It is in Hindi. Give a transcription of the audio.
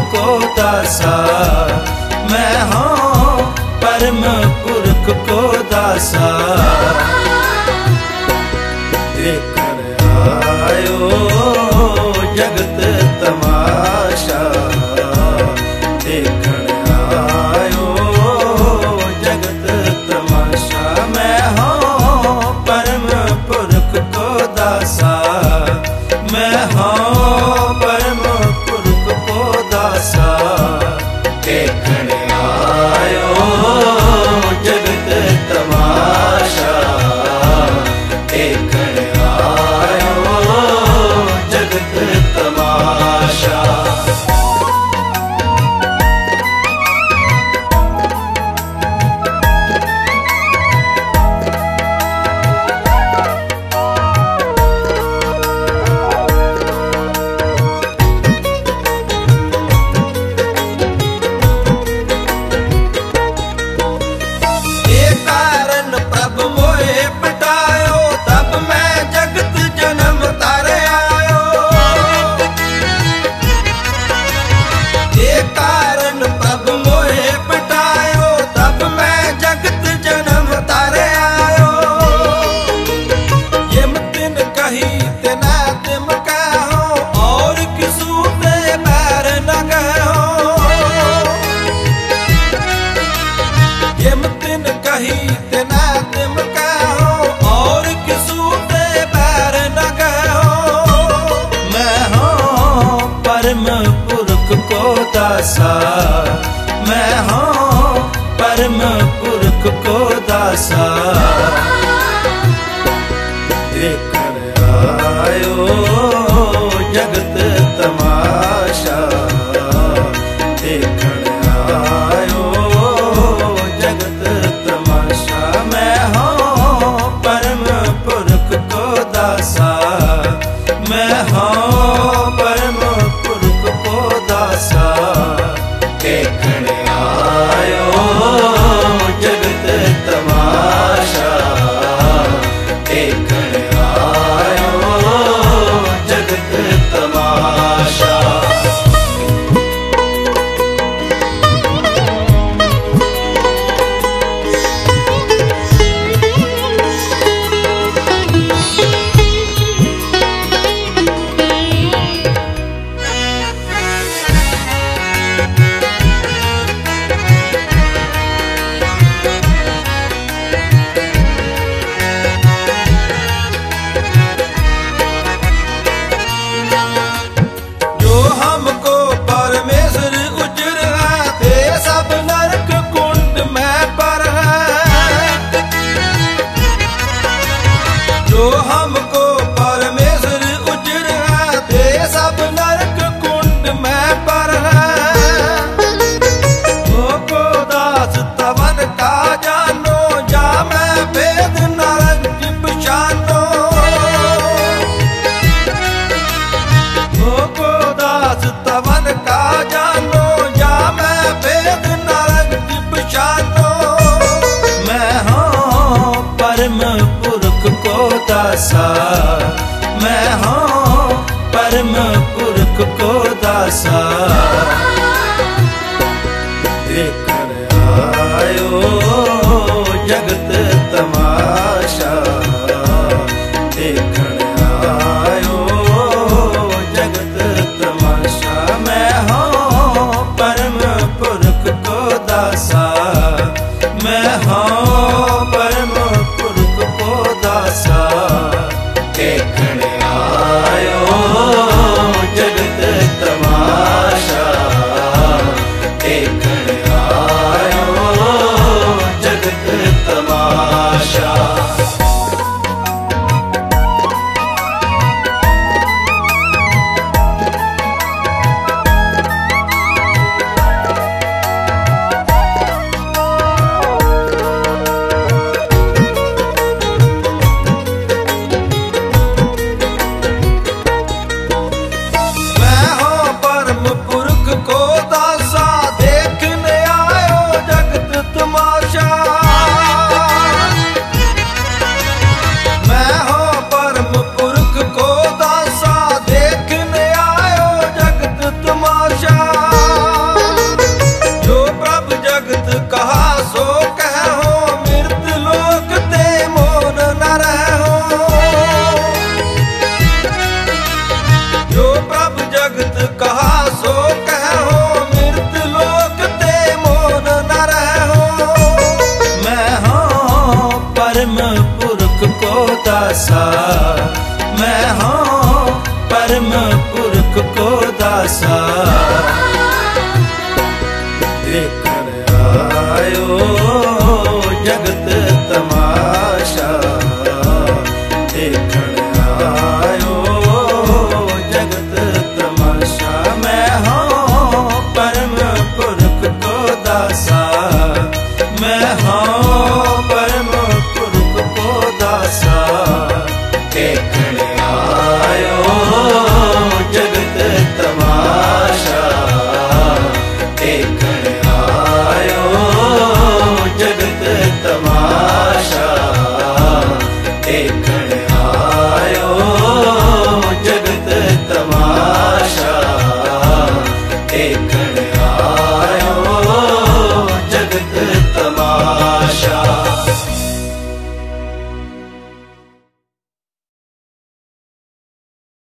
को दासा, मैं हूँ परम पुरख को दासा। देखण आयो जगत तमाशा, देखण आयो जगत तमाशा। मैं हूँ परम पुरख को दासा, मैं हूँ परम पुरख को दासा। देखण आयो जगत तमाशा, देखण आयो जगत तमाशा। परम पुरख को दासा, मैं हूँ परम पुरख को दासा। देखण आयो जगत तमाशा, देखण आयो जगत तमाशा। मैं हूँ परम पुरख को दासा, मैं हूँ परम पुरख को दासा। देखण आयो जगत तमाशा, देखण आयो दासा